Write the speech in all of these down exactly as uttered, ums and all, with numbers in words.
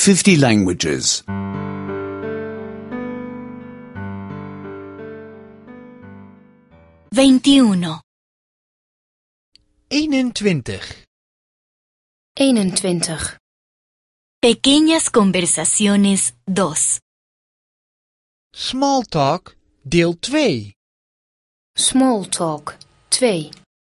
fifty languages. veintiuno, eenentwintig. eenentwintig. pequeñas conversaciones dos. Small Talk, deel twee. Small Talk twee.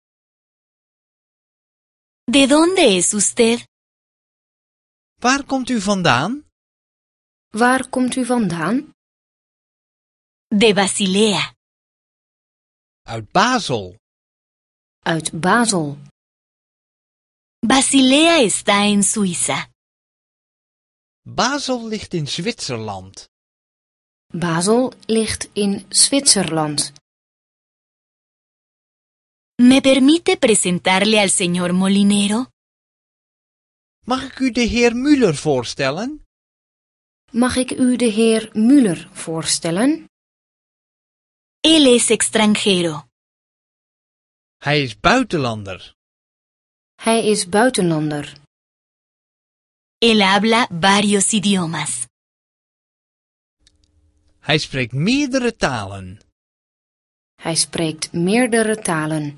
¿De dónde es usted? Waar komt u vandaan? Waar komt u vandaan? De Basilea. Uit Basel. Uit Basel. Basilea está en Suiza. Basel ligt in Zwitserland. Basel ligt in Zwitserland. ¿Me permite presentarle al señor Molinero? Mag ik u de heer Müller voorstellen? Mag ik u de heer Müller voorstellen? Él es extranjero. Hij is buitenlander. Hij is buitenlander. Él habla varios idiomas. Hij spreekt meerdere talen. Hij spreekt meerdere talen.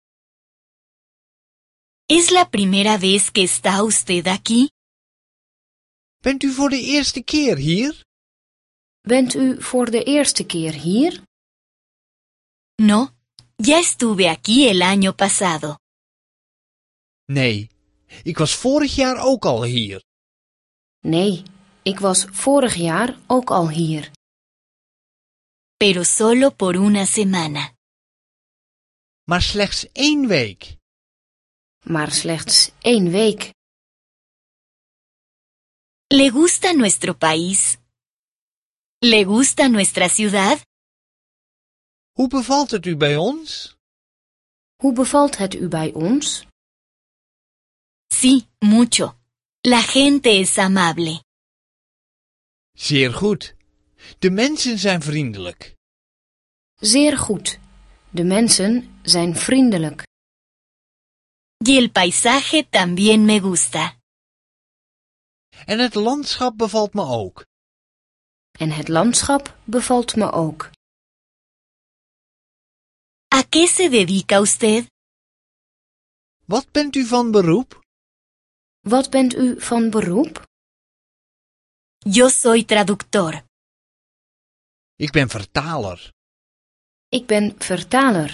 ¿Es la primera vez que está usted aquí? Bent u voor de eerste keer hier? Bent u voor de eerste keer hier? No, ya estuve aquí el año pasado. Nee, ik was vorig jaar ook al hier. Nee, ik was vorig jaar ook al hier. Pero solo por una semana. Maar slechts één week. Maar slechts één week. ¿Le gusta nuestro país? ¿Le gusta nuestra ciudad? Hoe bevalt het u bij ons? Hoe bevalt het u bij ons? Sí, mucho. La gente es amable. Zeer goed. De mensen zijn vriendelijk. Zeer goed. De mensen zijn vriendelijk. Y el paisaje también me gusta. En het landschap bevalt me ook. En het landschap bevalt me ook. ¿A qué se dedica usted? Wat bent u van beroep? Wat bent u van beroep? Yo soy traductor. Ik ben vertaler. Ik ben vertaler.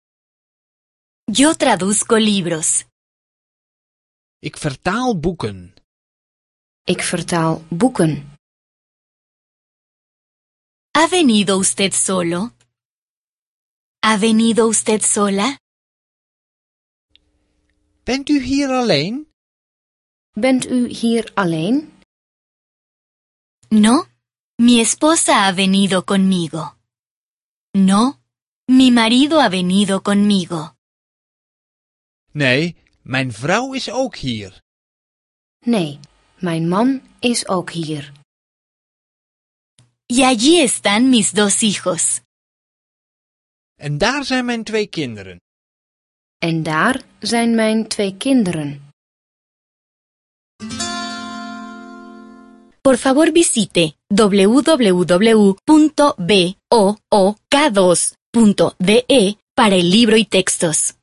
Yo traduzco libros. Ik vertaal boeken. Ik vertaal boeken. ¿Ha venido usted solo? ¿Ha venido usted sola? Bent u hier alleen? Bent u hier alleen? No, mi esposa ha venido conmigo. No, mi marido ha venido conmigo. Nee, mijn vrouw is ook hier. Nee, mijn man is ook hier. Y allí están mis dos hijos. En daar zijn mijn twee kinderen. En daar zijn mijn twee kinderen. Por favor visite w w w punto book dos punto d e para el libro y textos.